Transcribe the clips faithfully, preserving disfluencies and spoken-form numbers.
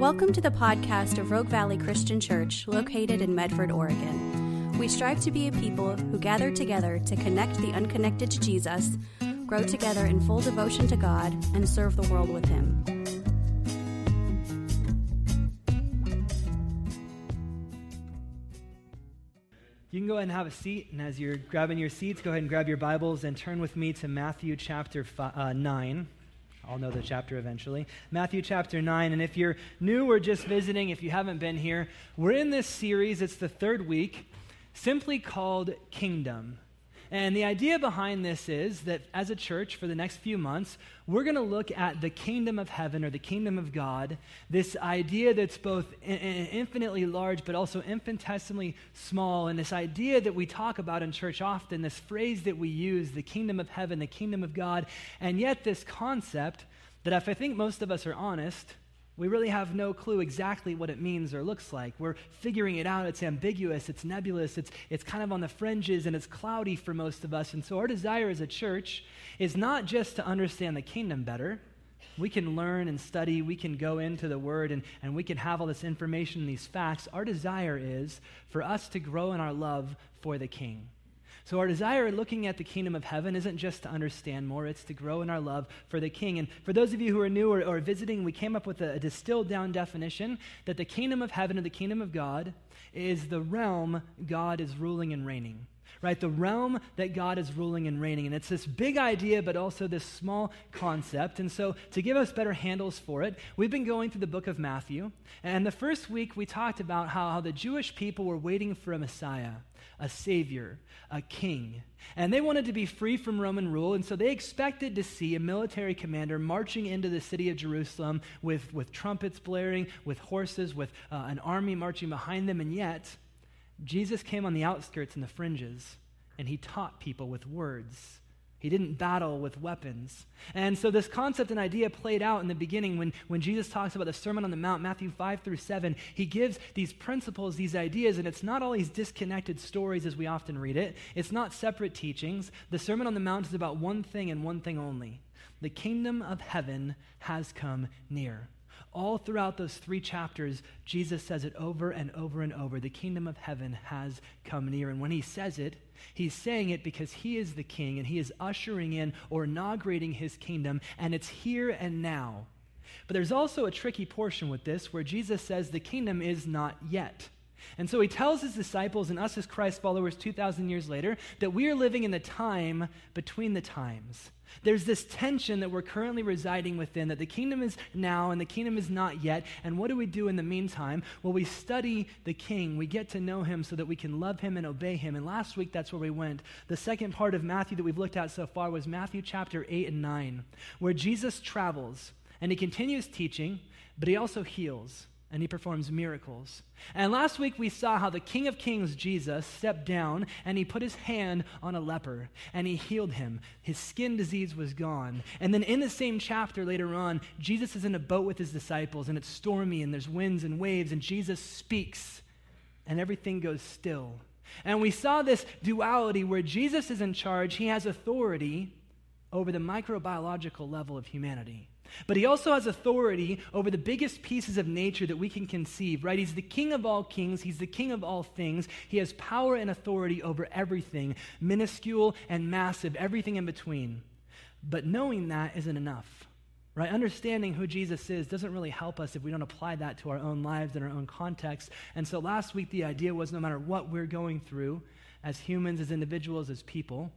Welcome to the podcast of Rogue Valley Christian Church, located in Medford, Oregon. We strive to be a people who gather together to connect the unconnected to Jesus, grow together in full devotion to God, and serve the world with Him. You can go ahead and have a seat, and as you're grabbing your seats, go ahead and grab your Bibles and turn with me to Matthew chapter five, uh, nine. I'll know the chapter eventually. Matthew chapter nine, and if you're new or just visiting, if you haven't been here, we're in this series, it's the third week, simply called Kingdom. And the idea behind this is that as a church, for the next few months, we're going to look at the kingdom of heaven or the kingdom of God, this idea that's both infinitely large but also infinitesimally small, and this idea that we talk about in church often, this phrase that we use, the kingdom of heaven, the kingdom of God, and yet this concept that if I think most of us are honest, we really have no clue exactly what it means or looks like. We're figuring it out. It's ambiguous. It's nebulous. It's, it's kind of on the fringes, and it's cloudy for most of us. And so our desire as a church is not just to understand the kingdom better. We can learn and study. We can go into the Word, and, and we can have all this information and these facts. Our desire is for us to grow in our love for the King. So our desire in looking at the kingdom of heaven isn't just to understand more, it's to grow in our love for the King. And for those of you who are new or, or visiting, we came up with a, a distilled down definition that the kingdom of heaven or the kingdom of God is the realm God is ruling and reigning. Right, the realm that God is ruling and reigning. And it's this big idea, but also this small concept. And so to give us better handles for it, we've been going through the book of Matthew. And the first week we talked about how, how the Jewish people were waiting for a Messiah, a Savior, a King. And they wanted to be free from Roman rule. And so they expected to see a military commander marching into the city of Jerusalem with, with trumpets blaring, with horses, with uh, an army marching behind them. And yet, Jesus came on the outskirts and the fringes, and he taught people with words. He didn't battle with weapons. And so this concept and idea played out in the beginning when, when Jesus talks about the Sermon on the Mount, Matthew five through seven. He gives these principles, these ideas, and it's not all these disconnected stories as we often read it. It's not separate teachings. The Sermon on the Mount is about one thing and one thing only. The kingdom of heaven has come near. All throughout those three chapters, Jesus says it over and over and over. The kingdom of heaven has come near. And when he says it, he's saying it because he is the king and he is ushering in or inaugurating his kingdom, and it's here and now. But there's also a tricky portion with this where Jesus says the kingdom is not yet. And so he tells his disciples and us as Christ followers two thousand years later that we are living in the time between the times. There's this tension that we're currently residing within, that the kingdom is now and the kingdom is not yet. And what do we do in the meantime? Well, we study the King. We get to know him so that we can love him and obey him. And last week, that's where we went. The second part of Matthew that we've looked at so far was Matthew chapter eight and nine, where Jesus travels and he continues teaching, but he also heals. And he performs miracles. And last week we saw how the King of Kings, Jesus, stepped down and he put his hand on a leper and he healed him. His skin disease was gone. And then in the same chapter later on, Jesus is in a boat with his disciples and it's stormy and there's winds and waves and Jesus speaks and everything goes still. And we saw this duality where Jesus is in charge. He has authority over the microbiological level of humanity. But he also has authority over the biggest pieces of nature that we can conceive, right? He's the king of all kings. He's the king of all things. He has power and authority over everything, minuscule and massive, everything in between. But knowing that isn't enough, right? Understanding who Jesus is doesn't really help us if we don't apply that to our own lives and our own context. And so last week, the idea was no matter what we're going through as humans, as individuals, as people,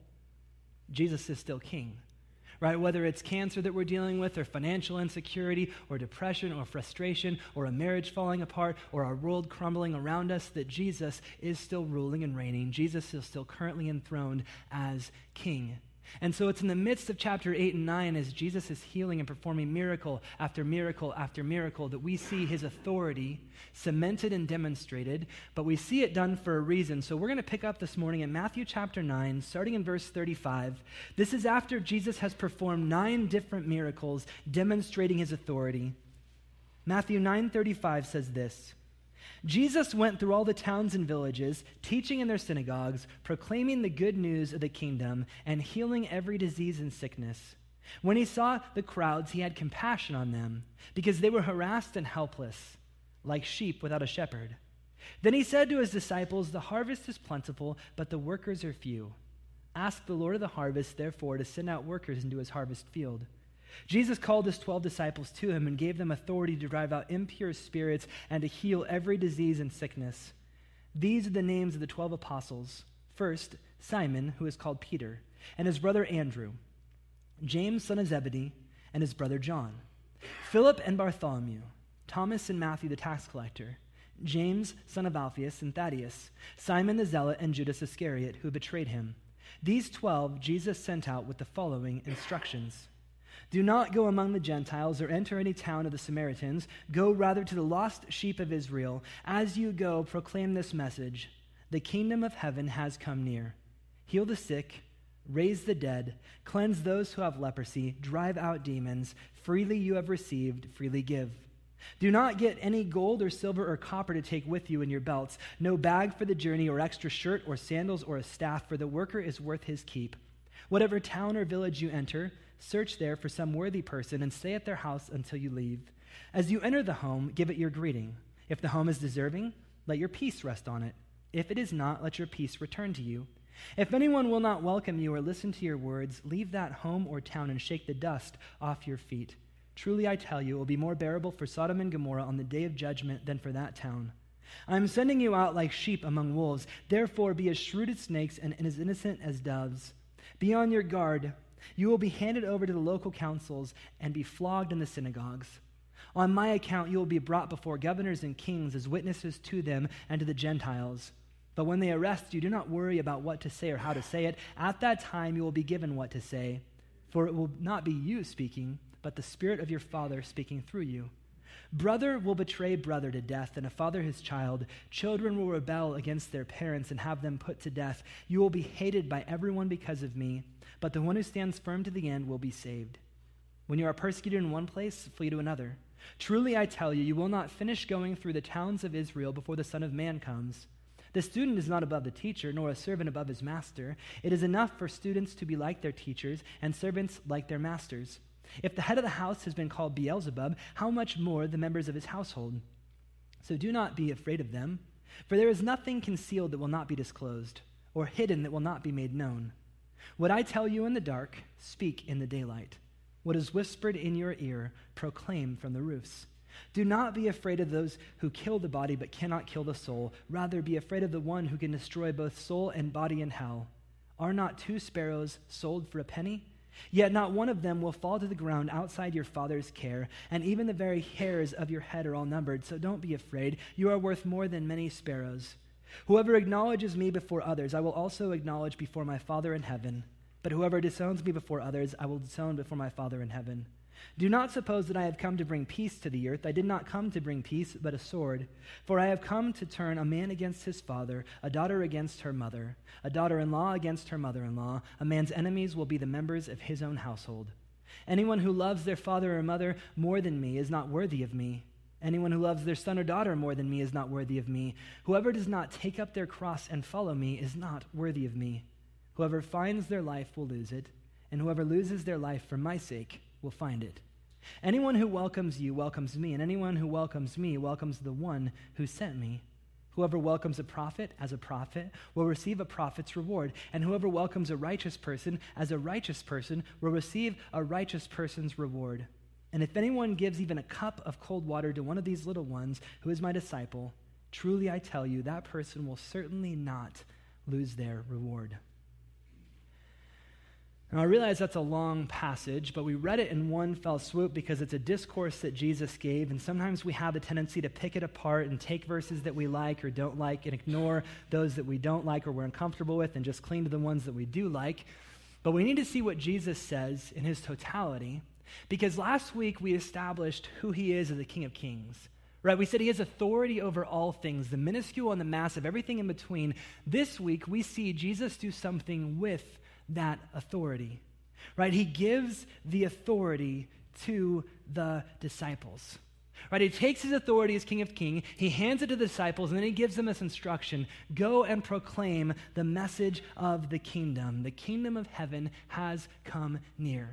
Jesus is still king. Right? Whether it's cancer that we're dealing with, or financial insecurity, or depression, or frustration, or a marriage falling apart, or our world crumbling around us, that Jesus is still ruling and reigning. Jesus is still currently enthroned as king. And so it's in the midst of chapter eight and nine as Jesus is healing and performing miracle after miracle after miracle that we see his authority cemented and demonstrated, but we see it done for a reason. So we're going to pick up this morning in Matthew chapter nine, starting in verse thirty-five. This is after Jesus has performed nine different miracles demonstrating his authority. Matthew nine thirty-five says this: Jesus went through all the towns and villages, teaching in their synagogues, proclaiming the good news of the kingdom, and healing every disease and sickness. When he saw the crowds, he had compassion on them, because they were harassed and helpless, like sheep without a shepherd. Then he said to his disciples, "The harvest is plentiful, but the workers are few. Ask the Lord of the harvest, therefore, to send out workers into his harvest field." Jesus called his twelve disciples to him and gave them authority to drive out impure spirits and to heal every disease and sickness. These are the names of the twelve apostles. First, Simon, who is called Peter, and his brother Andrew, James, son of Zebedee, and his brother John, Philip and Bartholomew, Thomas and Matthew the tax collector, James, son of Alphaeus, and Thaddeus, Simon the zealot, and Judas Iscariot, who betrayed him. These twelve Jesus sent out with the following instructions. Do not go among the Gentiles or enter any town of the Samaritans. Go rather to the lost sheep of Israel. As you go, proclaim this message. The kingdom of heaven has come near. Heal the sick, raise the dead, cleanse those who have leprosy, drive out demons. Freely you have received, freely give. Do not get any gold or silver or copper to take with you in your belts, no bag for the journey or extra shirt or sandals or a staff, for the worker is worth his keep. Whatever town or village you enter, search there for some worthy person and stay at their house until you leave. As you enter the home, give it your greeting. If the home is deserving, let your peace rest on it. If it is not, let your peace return to you. If anyone will not welcome you or listen to your words, leave that home or town and shake the dust off your feet. Truly I tell you, it will be more bearable for Sodom and Gomorrah on the day of judgment than for that town. I am sending you out like sheep among wolves. Therefore be as shrewd as snakes and as innocent as doves. Be on your guard. You will be handed over to the local councils and be flogged in the synagogues. On my account you will be brought before governors and kings as witnesses to them and to the Gentiles. But when they arrest you, do not worry about what to say or how to say it. At that time you will be given what to say, for it will not be you speaking, but the Spirit of your Father speaking through you. Brother will betray brother to death, and a father his child. Children will rebel against their parents and have them put to death. You will be hated by everyone because of me, but the one who stands firm to the end will be saved. When you are persecuted in one place, flee to another. Truly I tell you, you will not finish going through the towns of Israel before the Son of Man comes. The student is not above the teacher, nor a servant above his master. It is enough for students to be like their teachers, and servants like their masters. If the head of the house has been called Beelzebub, how much more the members of his household? So do not be afraid of them, for there is nothing concealed that will not be disclosed, or hidden that will not be made known. What I tell you in the dark, speak in the daylight. What is whispered in your ear, proclaim from the roofs. Do not be afraid of those who kill the body but cannot kill the soul. Rather, be afraid of the one who can destroy both soul and body in hell. Are not two sparrows sold for a penny? Yet not one of them will fall to the ground outside your Father's care, and even the very hairs of your head are all numbered. So don't be afraid. You are worth more than many sparrows. Whoever acknowledges me before others, I will also acknowledge before my Father in heaven. But whoever disowns me before others, I will disown before my Father in heaven. Do not suppose that I have come to bring peace to the earth. I did not come to bring peace, but a sword. For I have come to turn a man against his father, a daughter against her mother, a daughter-in-law against her mother-in-law. A man's enemies will be the members of his own household. Anyone who loves their father or mother more than me is not worthy of me. Anyone who loves their son or daughter more than me is not worthy of me. Whoever does not take up their cross and follow me is not worthy of me. Whoever finds their life will lose it, and whoever loses their life for my sake will find it. Anyone who welcomes you welcomes me, and anyone who welcomes me welcomes the one who sent me. Whoever welcomes a prophet as a prophet will receive a prophet's reward, and whoever welcomes a righteous person as a righteous person will receive a righteous person's reward. And if anyone gives even a cup of cold water to one of these little ones who is my disciple, truly I tell you, that person will certainly not lose their reward. Now, I realize that's a long passage, but we read it in one fell swoop because it's a discourse that Jesus gave, and sometimes we have the tendency to pick it apart and take verses that we like or don't like and ignore those that we don't like or we're uncomfortable with and just cling to the ones that we do like. But we need to see what Jesus says in his totality, because last week we established who he is as the King of Kings. Right? We said he has authority over all things, the minuscule and the massive, everything in between. This week we see Jesus do something with that authority, right? He gives the authority to the disciples, right? He takes his authority as King of Kings, he hands it to the disciples, and then he gives them this instruction: go and proclaim the message of the kingdom. The kingdom of heaven has come near.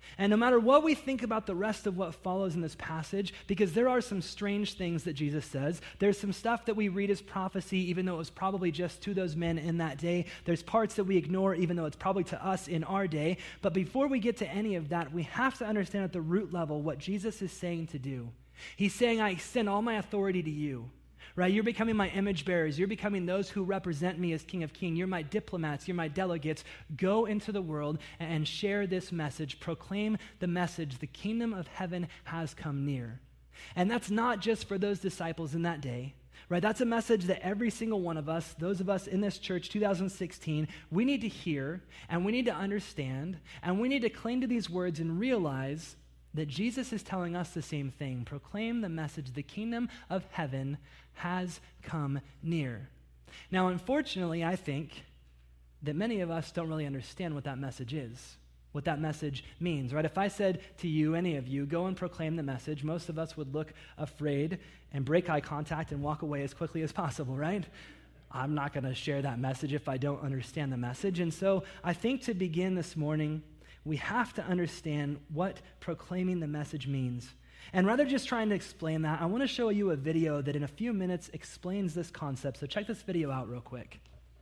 And no matter what we think about the rest of what follows in this passage, because there are some strange things that Jesus says, there's some stuff that we read as prophecy, even though it was probably just to those men in that day. There's parts that we ignore, even though it's probably to us in our day. But before we get to any of that, we have to understand at the root level what Jesus is saying to do. He's saying, I extend all my authority to you. Right? You're becoming my image bearers. You're becoming those who represent me as King of Kings. You're my diplomats. You're my delegates. Go into the world and share this message. Proclaim the message. The kingdom of heaven has come near. And that's not just for those disciples in that day. Right? That's a message that every single one of us, those of us in this church, two thousand sixteen, we need to hear, and we need to understand, and we need to cling to these words and realize that Jesus is telling us the same thing. Proclaim the message. The kingdom of heaven has come near. Now, unfortunately, I think that many of us don't really understand what that message is, what that message means, right? If I said to you, any of you, go and proclaim the message, most of us would look afraid and break eye contact and walk away as quickly as possible, right? I'm not going to share that message if I don't understand the message. And so I think to begin this morning, we have to understand what proclaiming the message means. And rather just trying to explain that, I want to show you a video that in a few minutes explains this concept. So check this video out real quick.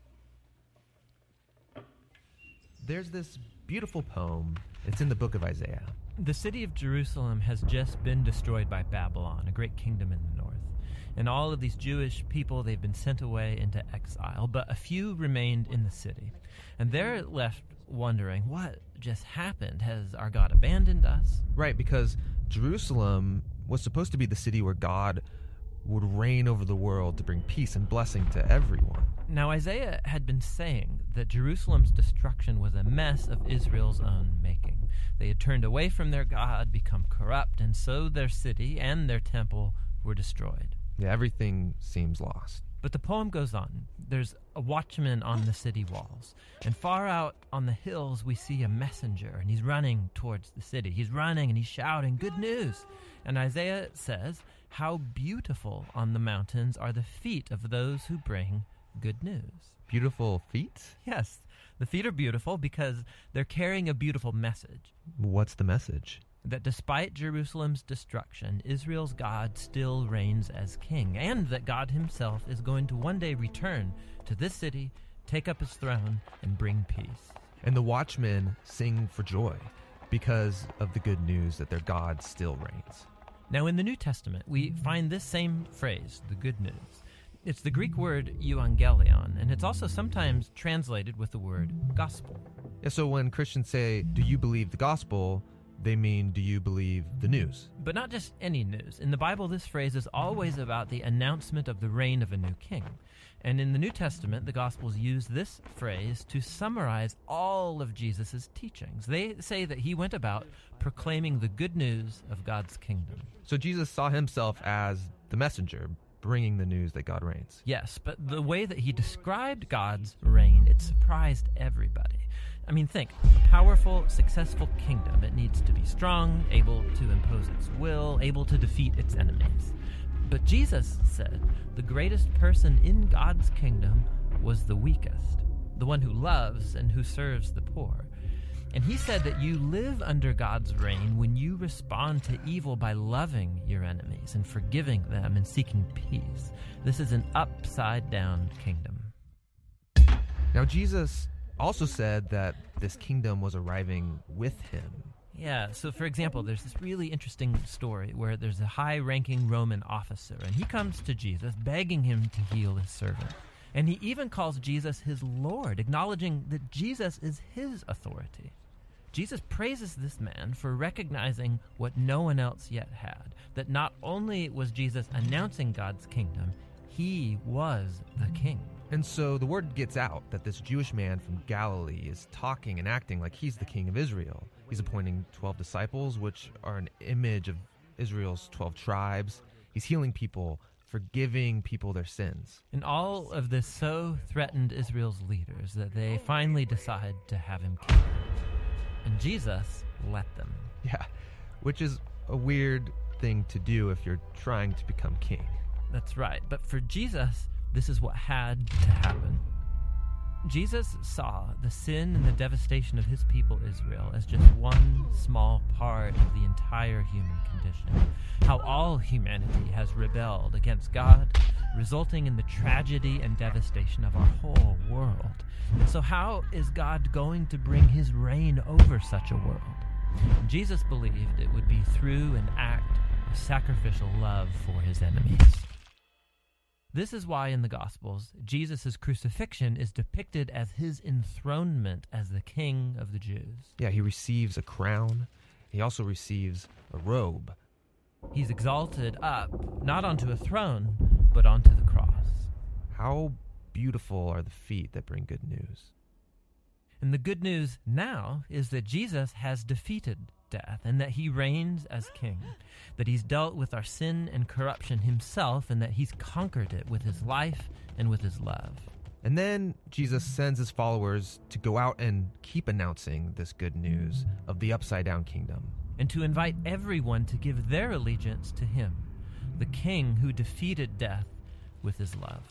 There's this beautiful poem. It's in the book of Isaiah. The city of Jerusalem has just been destroyed by Babylon, a great kingdom in the north. And all of these Jewish people, they've been sent away into exile, but a few remained in the city. And they're left wondering, what just happened? Has our God abandoned us? Right, because Jerusalem was supposed to be the city where God would reign over the world to bring peace and blessing to everyone. Now, Isaiah had been saying that Jerusalem's destruction was a mess of Israel's own making. They had turned away from their God, become corrupt, and so their city and their temple were destroyed. Yeah, everything seems lost. But the poem goes on. There's a watchman on the city walls. And far out on the hills, we see a messenger, and he's running towards the city. He's running, and he's shouting, good news. And Isaiah says, how beautiful on the mountains are the feet of those who bring good news. Beautiful feet? Yes, the feet are beautiful because they're carrying a beautiful message. What's the message? That despite Jerusalem's destruction, Israel's God still reigns as king, and that God himself is going to one day return to this city, take up his throne, and bring peace. And the watchmen sing for joy because of the good news that their God still reigns. Now, in the New Testament, we find this same phrase, the good news. It's the Greek word euangelion, and it's also sometimes translated with the word gospel. Yeah, so when Christians say, do you believe the gospel, they mean, do you believe the news? But not just any news. In the Bible, this phrase is always about the announcement of the reign of a new king. And in the New Testament, the Gospels use this phrase to summarize all of Jesus' teachings. They say that he went about proclaiming the good news of God's kingdom. So Jesus saw himself as the messenger, bringing the news that God reigns. Yes, but the way that he described God's reign, it surprised everybody. I mean, think, a powerful, successful kingdom. It needs to be strong, able to impose its will, able to defeat its enemies. But Jesus said the greatest person in God's kingdom was the weakest, the one who loves and who serves the poor. And he said that you live under God's reign when you respond to evil by loving your enemies and forgiving them and seeking peace. This is an upside-down kingdom. Now, Jesus also said that this kingdom was arriving with him. Yeah, so for example, there's this really interesting story where there's a high-ranking Roman officer, and he comes to Jesus begging him to heal his servant. And he even calls Jesus his Lord, acknowledging that Jesus is his authority. Jesus praises this man for recognizing what no one else yet had, that not only was Jesus announcing God's kingdom, he was the king. And so the word gets out that this Jewish man from Galilee is talking and acting like he's the king of Israel. He's appointing twelve disciples, which are an image of Israel's twelve tribes. He's healing people, forgiving people their sins. And all of this so threatened Israel's leaders that they finally decide to have him killed. And Jesus let them. Yeah, which is a weird thing to do if you're trying to become king. That's right. But for Jesus, this is what had to happen. Jesus saw the sin and the devastation of his people Israel as just one small part of the entire human condition. How all humanity has rebelled against God, resulting in the tragedy and devastation of our whole world. So how is God going to bring his reign over such a world? Jesus believed it would be through an act of sacrificial love for his enemies. This is why in the Gospels, Jesus' crucifixion is depicted as his enthronement as the King of the Jews. Yeah, he receives a crown. He also receives a robe. He's exalted up, not onto a throne, but onto the cross. How beautiful are the feet that bring good news. And the good news now is that Jesus has defeated death and that he reigns as king, that he's dealt with our sin and corruption himself, and that he's conquered it with his life and with his love. And then Jesus sends his followers to go out and keep announcing this good news of the upside-down kingdom. And to invite everyone to give their allegiance to him, the king who defeated death with his love.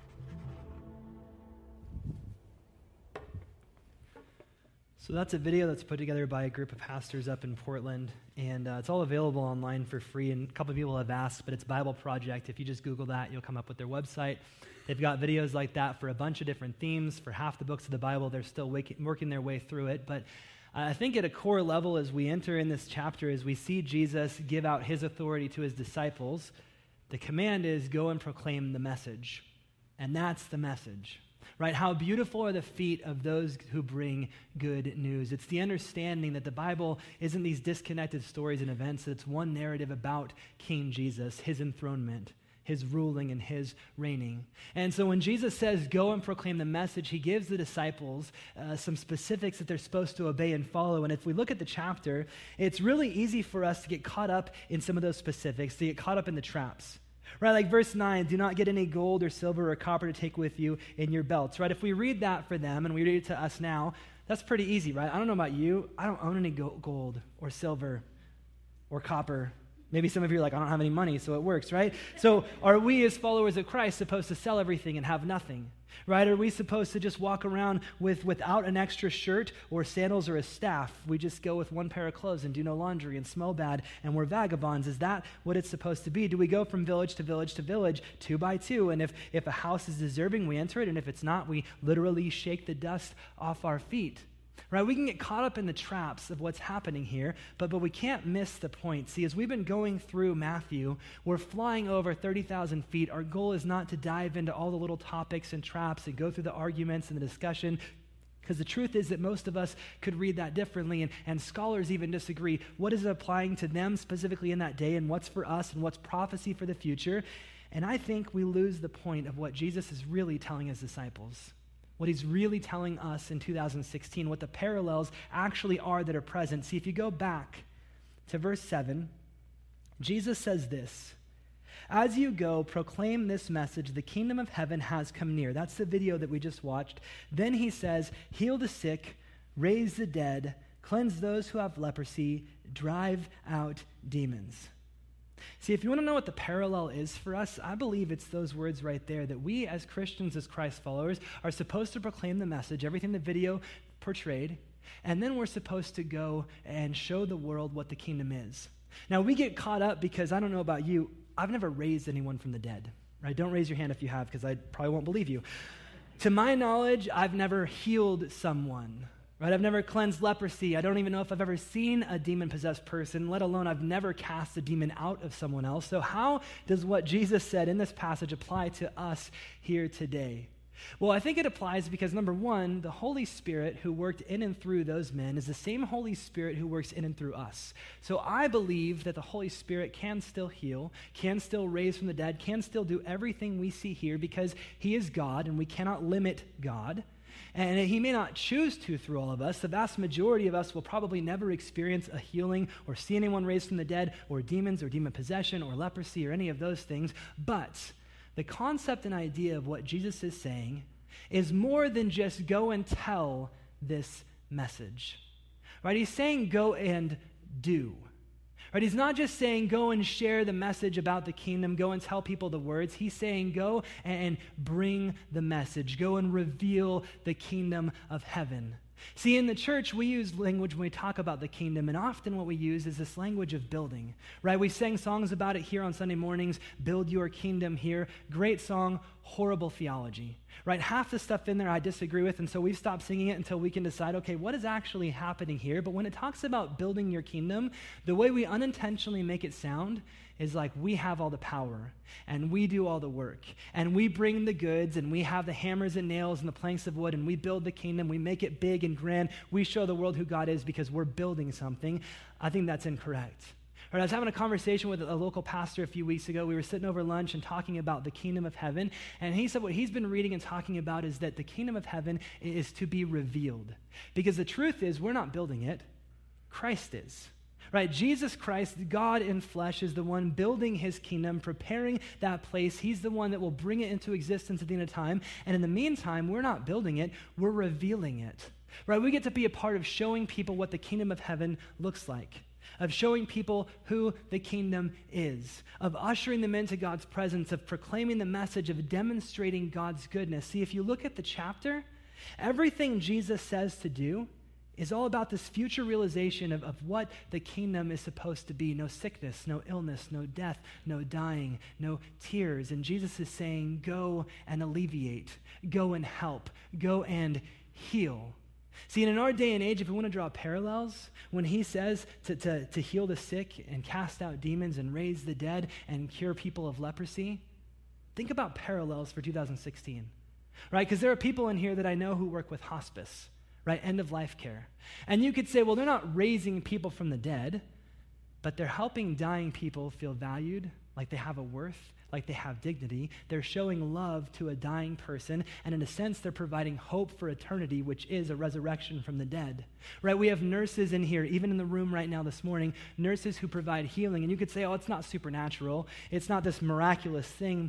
So that's a video that's put together by a group of pastors up in Portland, and uh, it's all available online for free, and a couple of people have asked, but it's Bible Project. If you just Google that, you'll come up with their website. They've got videos like that for a bunch of different themes. For half the books of the Bible, they're still wake- working their way through it, but I think at a core level, as we enter in this chapter, as we see Jesus give out his authority to his disciples, the command is go and proclaim the message, and that's the message. Right? How beautiful are the feet of those who bring good news. It's the understanding that the Bible isn't these disconnected stories and events, that it's one narrative about King Jesus, his enthronement, his ruling, and his reigning. And so when Jesus says, go and proclaim the message, he gives the disciples uh, some specifics that they're supposed to obey and follow. And if we look at the chapter, it's really easy for us to get caught up in some of those specifics, to get caught up in the traps. Right, like verse nine, do not get any gold or silver or copper to take with you in your belts. Right, if we read that for them and we read it to us now, that's pretty easy, right? I don't know about you. I don't own any gold or silver or copper. Maybe some of you are like, I don't have any money, so it works, right? So are we as followers of Christ supposed to sell everything and have nothing? Right? Are we supposed to just walk around with without an extra shirt or sandals or a staff? We just go with one pair of clothes and do no laundry and smell bad and we're vagabonds. Is that what it's supposed to be? Do we go from village to village to village, two by two? And if, if a house is deserving, we enter it. And if it's not, we literally shake the dust off our feet. Right? We can get caught up in the traps of what's happening here, but, but we can't miss the point. See, as we've been going through Matthew, we're flying over thirty thousand feet. Our goal is not to dive into all the little topics and traps and go through the arguments and the discussion, because the truth is that most of us could read that differently, and, and scholars even disagree. What is it applying to them specifically in that day, and what's for us, and what's prophecy for the future? And I think we lose the point of what Jesus is really telling his disciples. What he's really telling us in two thousand sixteen, what the parallels actually are that are present. See, if you go back to verse seven, Jesus says this, as you go, proclaim this message, the kingdom of heaven has come near. That's the video that we just watched. Then he says, heal the sick, raise the dead, cleanse those who have leprosy, drive out demons. See, if you want to know what the parallel is for us, I believe it's those words right there, that we as Christians, as Christ followers, are supposed to proclaim the message, everything the video portrayed, and then we're supposed to go and show the world what the kingdom is. Now, we get caught up because, I don't know about you, I've never raised anyone from the dead, right? Don't raise your hand if you have, because I probably won't believe you. To my knowledge, I've never healed someone. Right? I've never cleansed leprosy. I don't even know if I've ever seen a demon-possessed person, let alone I've never cast a demon out of someone else. So how does what Jesus said in this passage apply to us here today? Well, I think it applies because, number one, the Holy Spirit who worked in and through those men is the same Holy Spirit who works in and through us. So I believe that the Holy Spirit can still heal, can still raise from the dead, can still do everything we see here because he is God and we cannot limit God. And he may not choose to through all of us. The vast majority of us will probably never experience a healing or see anyone raised from the dead or demons or demon possession or leprosy or any of those things. But the concept and idea of what Jesus is saying is more than just go and tell this message. Right? He's saying go and do. Right? He's not just saying, go and share the message about the kingdom, go and tell people the words. He's saying, go and bring the message, go and reveal the kingdom of heaven. See, in the church, we use language when we talk about the kingdom, and often what we use is this language of building, right? We sang songs about it here on Sunday mornings, build your kingdom here. Great song, horrible theology, right? Half the stuff in there I disagree with, and so we've stopped singing it until we can decide, okay, what is actually happening here? But when it talks about building your kingdom, the way we unintentionally make it sound is like we have all the power, and we do all the work, and we bring the goods, and we have the hammers and nails and the planks of wood, and we build the kingdom, we make it big and grand, we show the world who God is because we're building something. I think that's incorrect. Right, I was having a conversation with a local pastor a few weeks ago. We were sitting over lunch and talking about the kingdom of heaven, and he said what he's been reading and talking about is that the kingdom of heaven is to be revealed. Because the truth is, we're not building it, Christ is. Right, Jesus Christ, God in flesh, is the one building his kingdom, preparing that place. He's the one that will bring it into existence at the end of time. And in the meantime, we're not building it, we're revealing it. Right, we get to be a part of showing people what the kingdom of heaven looks like, of showing people who the kingdom is, of ushering them into God's presence, of proclaiming the message, of demonstrating God's goodness. See, if you look at the chapter, everything Jesus says to do is all about this future realization of, of what the kingdom is supposed to be. No sickness, no illness, no death, no dying, no tears. And Jesus is saying, go and alleviate, go and help, go and heal. See, in our day and age, if we want to draw parallels, when he says to, to, to heal the sick and cast out demons and raise the dead and cure people of leprosy, think about parallels for two thousand sixteen, right? Because there are people in here that I know who work with hospice, right? End of life care. And you could say, well, they're not raising people from the dead, but they're helping dying people feel valued, like they have a worth, like they have dignity. They're showing love to a dying person, and in a sense, they're providing hope for eternity, which is a resurrection from the dead, right? We have nurses in here, even in the room right now this morning, nurses who provide healing, and you could say, oh, it's not supernatural. It's not this miraculous thing.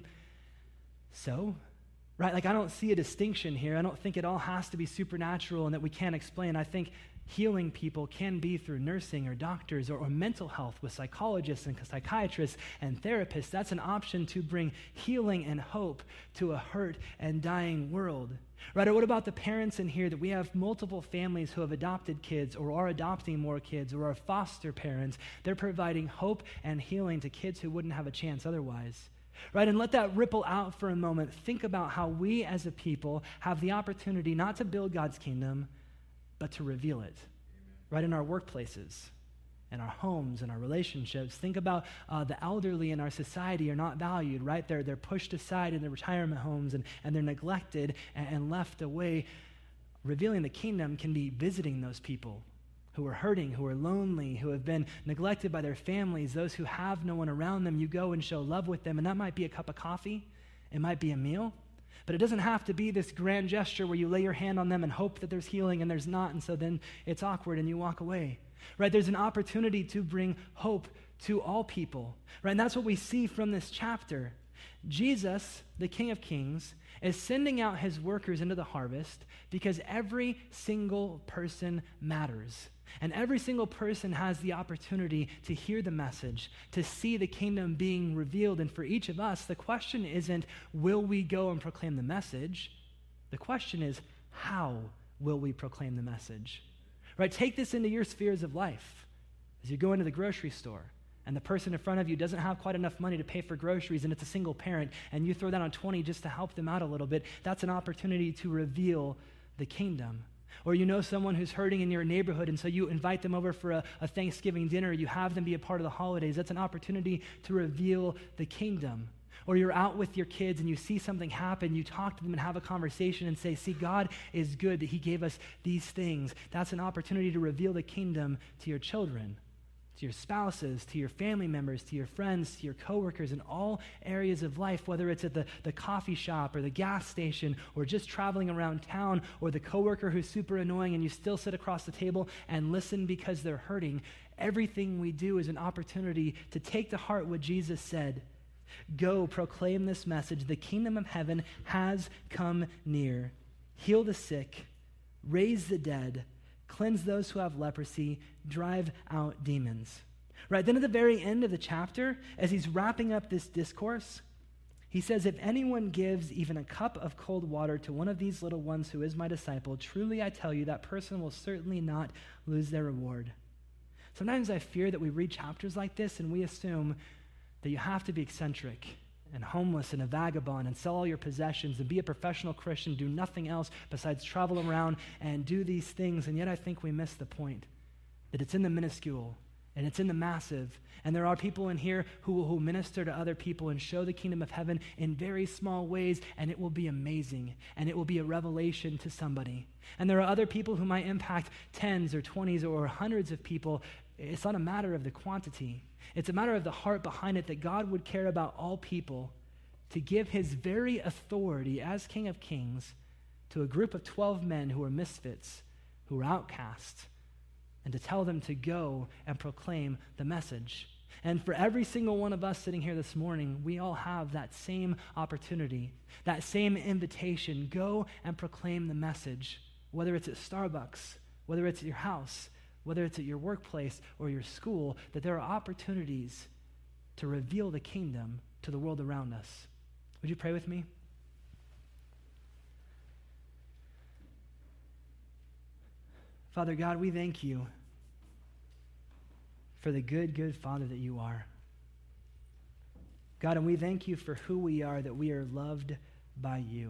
So, right, like I don't see a distinction here. I don't think it all has to be supernatural and that we can't explain. I think healing people can be through nursing or doctors or, or mental health with psychologists and psychiatrists and therapists. That's an option to bring healing and hope to a hurt and dying world. Right, or what about the parents in here that we have multiple families who have adopted kids or are adopting more kids or are foster parents? They're providing hope and healing to kids who wouldn't have a chance otherwise. Right, and let that ripple out for a moment. Think about how we as a people have the opportunity not to build God's kingdom, but to reveal it. Amen. Right, in our workplaces, in our homes, in our relationships. Think about uh, the elderly in our society are not valued, right? They're, they're pushed aside in the retirement homes and, and they're neglected and, and left away. Revealing the kingdom can be visiting those people who are hurting, who are lonely, who have been neglected by their families, those who have no one around them. You go and show love with them, and that might be a cup of coffee. It might be a meal. But it doesn't have to be this grand gesture where you lay your hand on them and hope that there's healing and there's not, and so then it's awkward and you walk away. Right? There's an opportunity to bring hope to all people. Right? And that's what we see from this chapter. Jesus, the King of Kings, is sending out his workers into the harvest because every single person matters. And every single person has the opportunity to hear the message, to see the kingdom being revealed. And for each of us, the question isn't, will we go and proclaim the message? The question is, how will we proclaim the message? Right? Take this into your spheres of life. As you go into the grocery store, and the person in front of you doesn't have quite enough money to pay for groceries, and it's a single parent, and you throw down on twenty just to help them out a little bit, that's an opportunity to reveal the kingdom. Or you know someone who's hurting in your neighborhood, and so you invite them over for a, a Thanksgiving dinner. You have them be a part of the holidays. That's an opportunity to reveal the kingdom. Or you're out with your kids and you see something happen. You talk to them and have a conversation and say, see, God is good that he gave us these things. That's an opportunity to reveal the kingdom to your children, to your spouses, to your family members, to your friends, to your coworkers, in all areas of life, whether it's at the, the coffee shop or the gas station or just traveling around town, or the coworker who's super annoying and you still sit across the table and listen because they're hurting. Everything we do is an opportunity to take to heart what Jesus said. Go, proclaim this message. The kingdom of heaven has come near. Heal the sick, raise the dead, cleanse those who have leprosy, drive out demons. Right, then at the very end of the chapter, as he's wrapping up this discourse, he says, if anyone gives even a cup of cold water to one of these little ones who is my disciple, truly I tell you, that person will certainly not lose their reward. Sometimes I fear that we read chapters like this and we assume that you have to be eccentric and homeless and a vagabond and sell all your possessions and be a professional Christian, do nothing else besides travel around and do these things. And yet I think we miss the point that it's in the minuscule and it's in the massive. And there are people in here who will who minister to other people and show the kingdom of heaven in very small ways, and it will be amazing, and it will be a revelation to somebody. And there are other people who might impact tens or twenties or hundreds of people. It's not a matter of the quantity. It's a matter of the heart behind it, that God would care about all people to give his very authority as King of Kings to a group of twelve men who are misfits, who are outcasts, and to tell them to go and proclaim the message. And for every single one of us sitting here this morning, we all have that same opportunity, that same invitation. Go and proclaim the message, whether it's at Starbucks, whether it's at your house, whether it's at your workplace or your school, that there are opportunities to reveal the kingdom to the world around us. Would you pray with me? Father God, we thank you for the good, good Father that you are. God, and we thank you for who we are, that we are loved by you.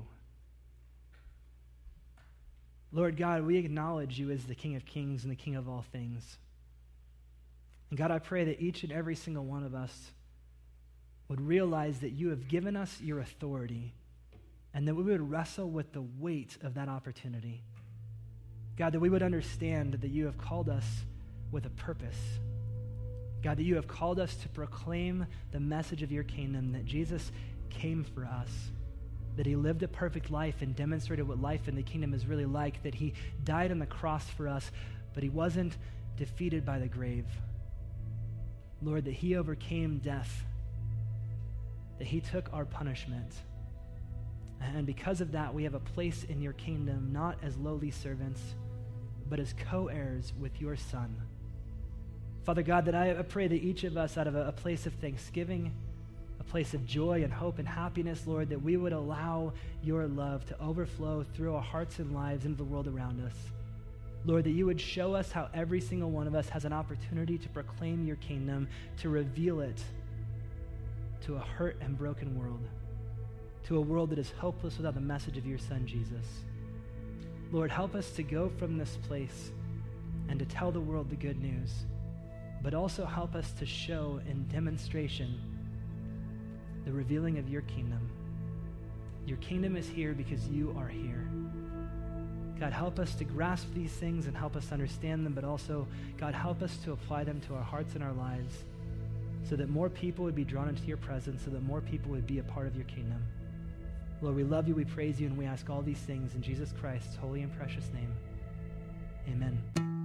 Lord God, we acknowledge you as the King of Kings and the King of all things. And God, I pray that each and every single one of us would realize that you have given us your authority, and that we would wrestle with the weight of that opportunity. God, that we would understand that you have called us with a purpose. God, that you have called us to proclaim the message of your kingdom, that Jesus came for us, that he lived a perfect life and demonstrated what life in the kingdom is really like, that he died on the cross for us, but he wasn't defeated by the grave. Lord, that he overcame death, that he took our punishment. And because of that, we have a place in your kingdom, not as lowly servants, but as co-heirs with your Son. Father God, that I pray that each of us, out of a, a place of thanksgiving, a place of joy and hope and happiness, Lord, that we would allow your love to overflow through our hearts and lives into the world around us. Lord, that you would show us how every single one of us has an opportunity to proclaim your kingdom, to reveal it to a hurt and broken world, to a world that is hopeless without the message of your Son, Jesus. Lord, help us to go from this place and to tell the world the good news, but also help us to show in demonstration the revealing of your kingdom. Your kingdom is here because you are here. God, help us to grasp these things and help us understand them, but also, God, help us to apply them to our hearts and our lives so that more people would be drawn into your presence, so that more people would be a part of your kingdom. Lord, we love you, we praise you, and we ask all these things in Jesus Christ's holy and precious name. Amen.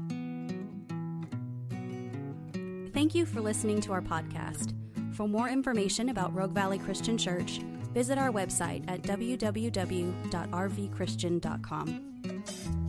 Thank you for listening to our podcast. For more information about Rogue Valley Christian Church, visit our website at w w w dot r v christian dot com.